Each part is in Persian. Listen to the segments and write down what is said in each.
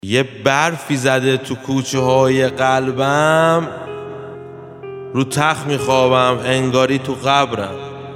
یه برفی زده تو کوچه های قلبم، رو تخت میخوابم انگاری تو قبرم.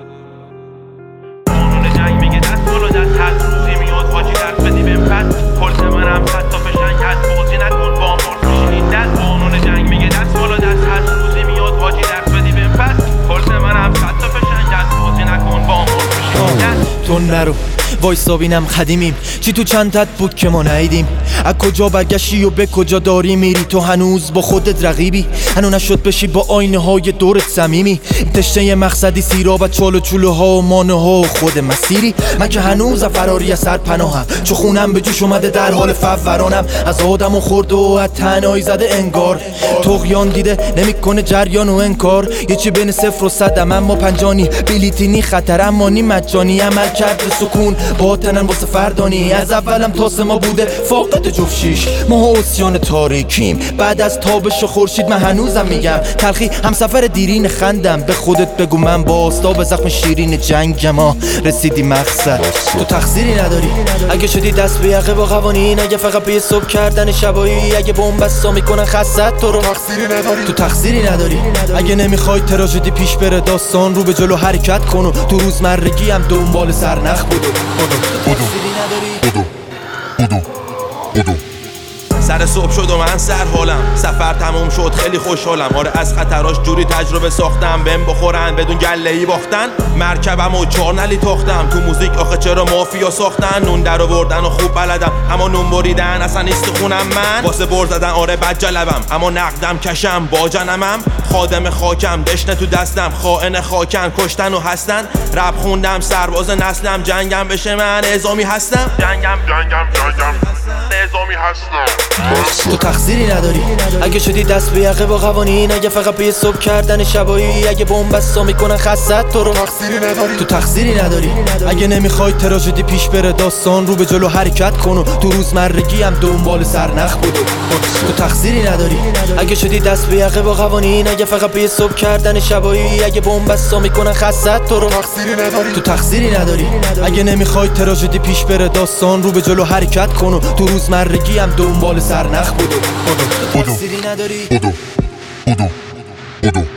قانون جنگ میگه دست بالا دست هست، روزی میاد حاجی درس بدی بهم پس پلس منم صد تا فشنگ هست، بازی نکن با مارس میشینی دست. قانون جنگ میگه دست بالا دست هست، روزی میاد حاجی درس بدی بهم پس پلس منم صد تا فشنگ هست، بازی نکن با مارس میشینی دست. تو نرو وایسا بینم قدیمیم، چی تو چندت بود که ما ندیدیم؟ از کجا برگشتی و به کجا داری میری؟ تو هنوز با خودت رقیبی؟ هنو نشد بشی با آینه های دورت صمیمی؟ تشنه مقصدی سیراب و چال و چوله ها و مانه ها و خود مسیری؟ من که هنوز فراری از سر پناهم، چو خونم به جوش اومده در حال فورانم. از آدم و خورد و از تنهایی زده انگار، طغیان دیده نمیکنه جریان و انکار. یه چی بین 0 و 100 اما پنجانی، بلیتینی خطر اما نی مجانی. عمل کرد سکون باطنن واسه فردانی، از اولم تاس ما بوده فاقد جفت شیش. ما عصیان تاریکیم بعد از تابش خورشید. من هنوزم میگم تلخی همسفر دیرین خندم. به خودت بگو من با آستاب زخم شیرین جنگ ما رسیدی مقصد. تو تقصیری نداری اگه شدی دست به یقه با قوانین، اگه فقط به صبح کردن شبایی، اگه بمبستا میکنن خست تو رو. تو تقصیری نداری اگه نمیخوای تراژدی پیش بره، داستان رو به جلو حرکت کن و تو روزمرگی هم دنبال سرنخ بودو. سر صبح شد و من سر حالم، سفر تموم شد خیلی خوشحالم. آره از خطراش جوری تجربه ساختم، بهم بخورن بدون گله‌ای باختن. مرکبم و 4 نلی تاختم، تو موزیک آخه چرا مافیا ساختن؟ نون در آوردن و خوب بلدم، اما نون بریدن اصلا نیست خونم. من واسه بر زدن آره بد جلبم، اما نقدم کشم با جنمم. خادم خاکم دشنه تو دستم، خائن خاکن کشتن و هستن. رپ خوندم سرباز نسلم، جنگم بشه من اعزامی هستم. جنگم نظامی هستم. تو تقصیری نداری اگه شدی دست به یقه با قوانین، اگه فقط به صبح کردن شبایی، اگه بمبستا میکنن خست تو رو. تو تقصیری نداری اگه نمیخوای تراژدی پیش بره، داستان رو به جلو حرکت کن و تو روزمرگی هم دنبال سرنخ بودو. تو تقصیری نداری اگه شدی دست به یقه با قوانین، اگه فقط به صبح کردن شبایی، اگه بمبستا میکنن خست تو رو. تو تقصیری نداری اگه نمیخوای تراژدی پیش بره، داستان رو به جلو حرکت کن و تو روزمرگی هم دنبال سرنخ بودو. تو تقصیری نداری.